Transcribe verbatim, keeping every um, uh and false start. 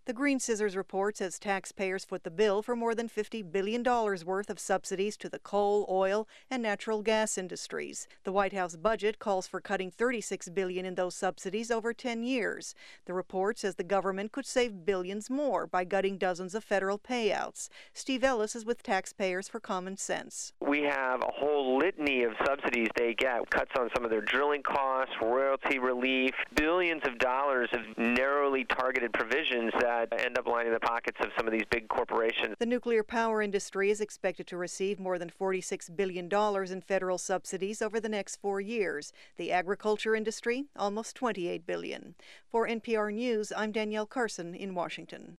The Green Scissors report says taxpayers foot the bill for more than fifty billion dollars worth of subsidies to the coal, oil, and natural gas industries. The White House budget calls for cutting thirty-six billion dollars in those subsidies over ten years. The report says the government could save billions more by gutting dozens of federal payouts. Steve Ellis is with Taxpayers for Common Sense. We have a whole litany of subsidies they get, cuts on some of their drilling costs, royalty relief, billions of dollars of narrowly targeted provisions that end up lining the pockets of some of these big corporations. The nuclear power industry is expected to receive more than forty-six billion dollars in federal subsidies over the next four years. The agriculture industry, almost twenty-eight billion dollars. For N P R News, I'm Danielle Carson in Washington.